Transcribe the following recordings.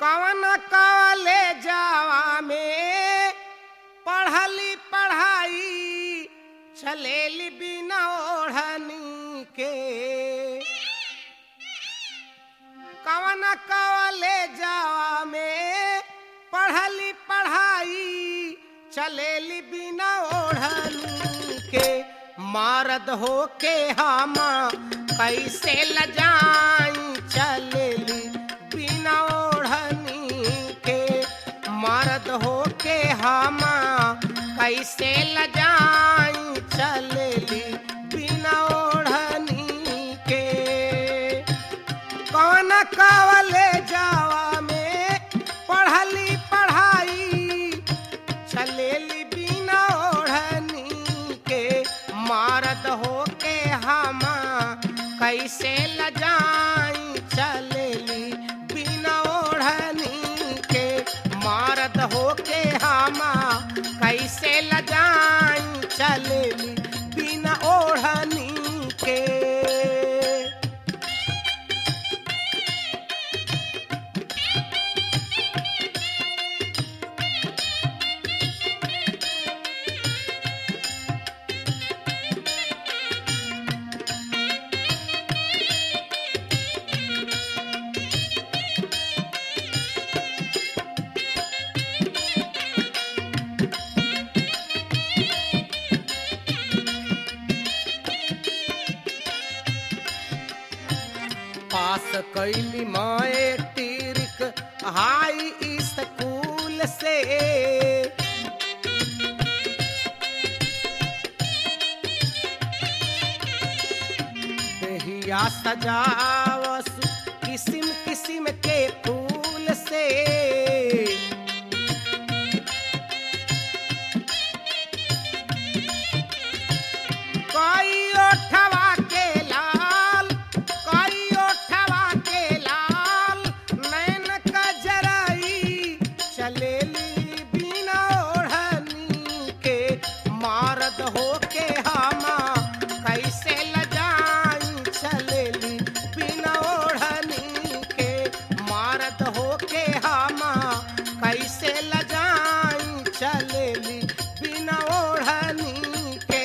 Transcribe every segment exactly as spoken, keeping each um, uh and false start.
कवन कॉलेजवा में पढ़ली पढ़ाई चलेली बिना ओढ़नी के। कवन कॉलेजवा में पढ़ली पढ़ाई चलेली बिना ओढ़नी के। मर्द हो के हम कैसे लजाई चलेली बिना ओढ़नी के। मर्द हो के हम कैसे लजाई चलेली बिना ओढ़नी के। कौन कॉलेजवा में पढ़ली पढ़ाई चलेली बिना ओढ़नी के। मर्द हो के हम कैसे लजाई चलेली बिना ओढ़नी के। मर्द हो के हम कैसे लजाई चलेली बिना ओढ़नी के। पास कैली मैट्रिक हाई स्कूल से। देहिया सजावस किस्म किस्म के फूल से। कोई ओठवा के लाल कोई ओठवा के लाल नैन कजराई चलेली बिना ओढ़नी के। मर्द हो के हम कैसे लजाई चलेली बिना ओढ़नी के। मर्द हो के हम कैसे लजाई चलेली बिना ओढ़नी के।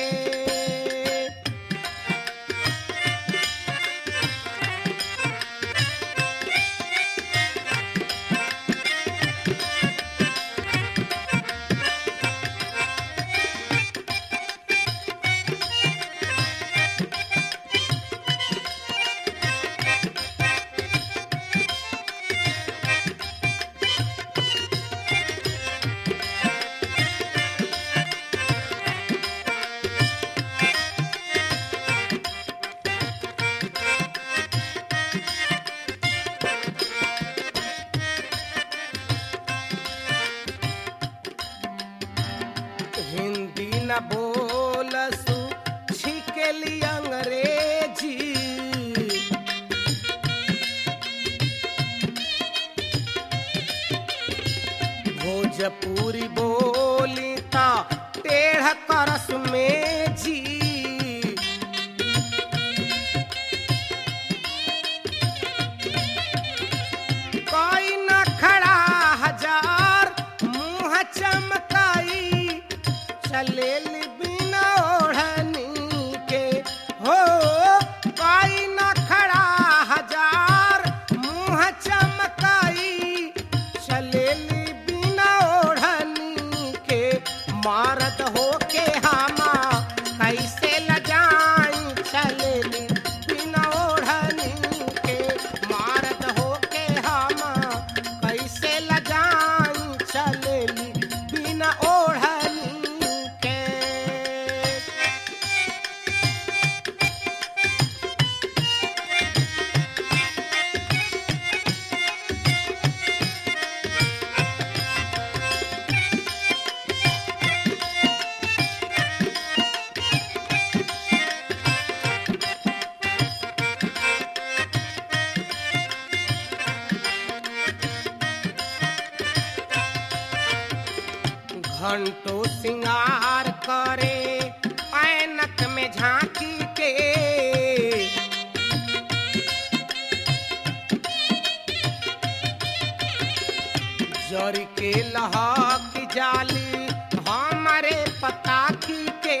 हिंदी न बोलसु छिकेली अंग्रेजी। भोजपुरी बोली ता टेढ़ करस में जी। कोई न खड़ा हजार मुँह चमकाई चलेली बिना ओढ़नी के। हो कोई न खड़ा हजार मुँह चमकाई चलेली बिना ओढ़नी के। मर्द हो के हम कैसे लजाई चलेली बिना ओढ़नी के। मर्द हो के हम कैसे लजाई चलेली बिना ओढ़नी के। घंटों सिंगार करे ऐनक में झांकी के। जर के लहक जाली हमारे पता की के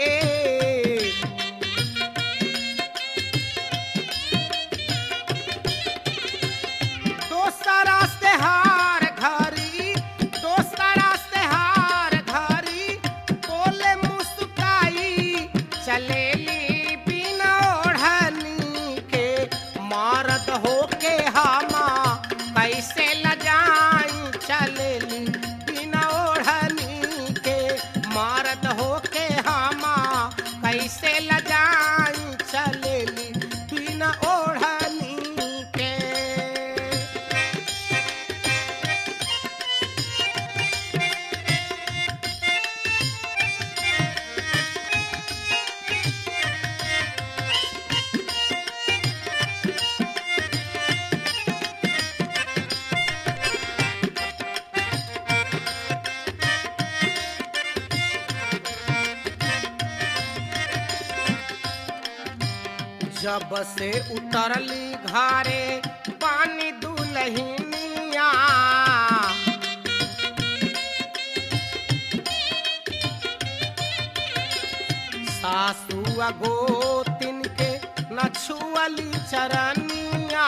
दोसरा से हार घरी दोसरा से हार घरी बोले मुस्काई चलेली बिना ओढ़नी के मर्द होके हमा कैसे लजाई चलेली बिना ओढ़नी के मर्द होके हमा कैसे लजाई चलेली बिना ओढ़नी के। जब से उतरली घरे पानी दुलहिनिया सासू गोतिन के न छुअली चरनिया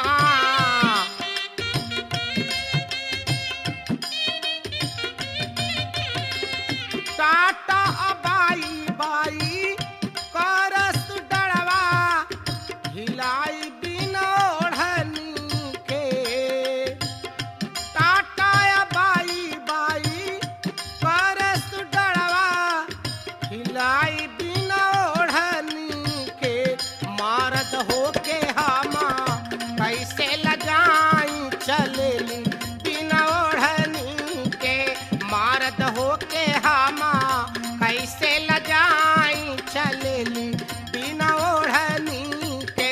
टाटा अबाई बाई करस डरवा हिलाई बिना ओढ़नी के टाटा अबाई बाई करस डरवा हिलाई बिना ओढ़नी के मर्द होके हमा कैसे लजाई चलेली बिना ओढ़नी के मर्द होके हमा कैसे लजाई चलेली बिना ओढ़नी के।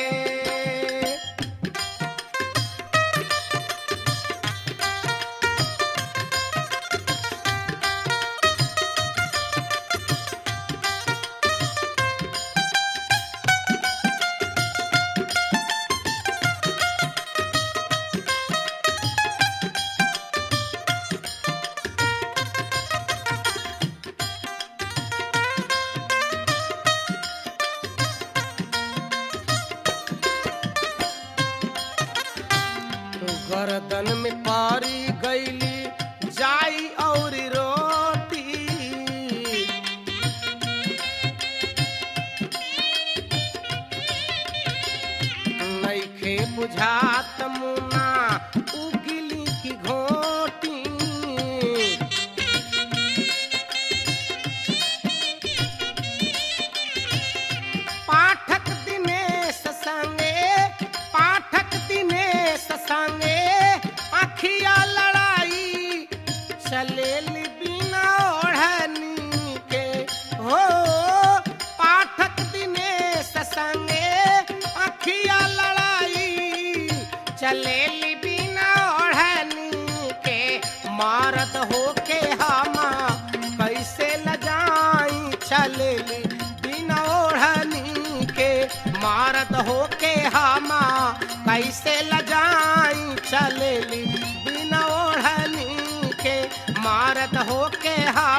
गर्दन में पारी गईली जाई और रोटी नइखे बुझात मुना उगिली की घोटी पाठक दिनेश संगे पाठक दिनेश संगे अखिया लड़ाई चलेली बिना ओढ़नी के हो पाठक दिनेश संगे अखिया लड़ाई चलेली बिना ओढ़नी के मर्द होके हमा कैसे लजाई चलेली बिना ओढ़नी के मर्द होके हमा कैसे लजाई चलेली बिना ओढ़नी के मर्द होके हा